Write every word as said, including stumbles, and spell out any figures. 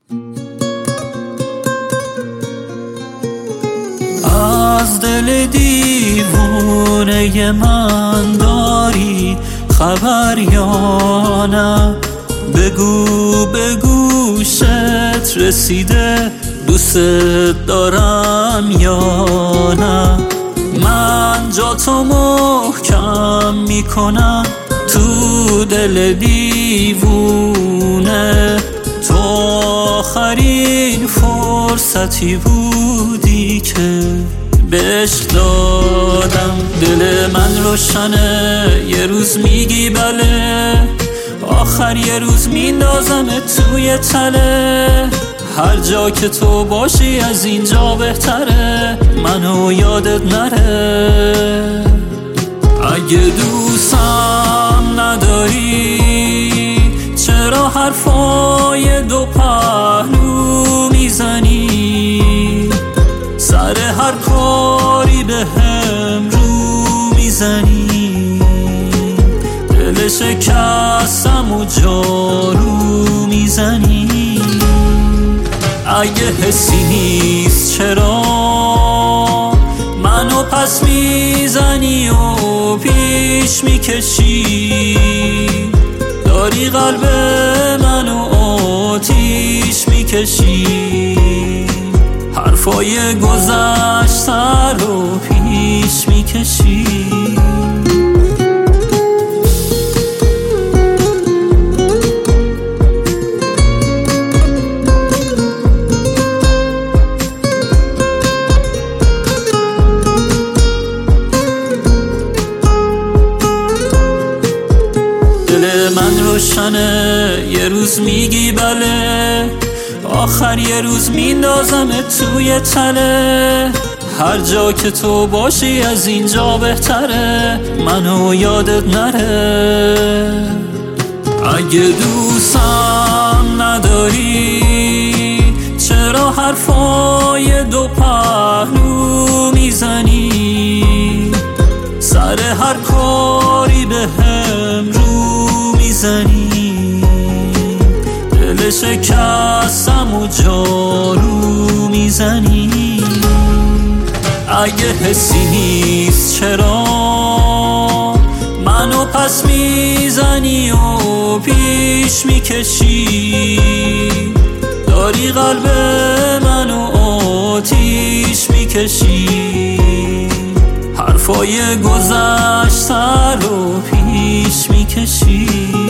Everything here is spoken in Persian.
از دل دیوونه من داری خبر یا نه؟ بگو به گوشت رسیده دوست دارم یا نه؟ من جا تو محکم میکنم تو دل دیوونه، تو آخرین فرصتی بودی که بهش دادم. دل من روشنه، یه روز میگی بله، آخر یه روز میندازم توی تله. هر جا که تو باشی از اینجا بهتره، منو یادت نره. اگه دوستم نداری چرا حرفای دو پهلو میزنی؟ سر هر کاری به هم رو میزنی، دل شکستم و جارو میزنی. اگه حسی نیست چرا منو پس میزنی و پیش میکشی؟ داری قلب منو آتیش میکشی، حرفای گذشته رو پیش میکشی. من روشنه، یه روز میگی بله، آخر یه روز میندازم توی تله. هر جا که تو باشی از اینجا بهتره، منو یادت نره. اگه دوستم نداری چرا حرفای دو پهلو میزنی؟ سر هر کاری به هم رو میزنی، دل شکستم و جارو میزنی. اگه حسی نیست چرا منو پس میزنی و پیش میکشی؟ داری قلب منو آتیش میکشی، حرفای گذشته رو پیش میکشی.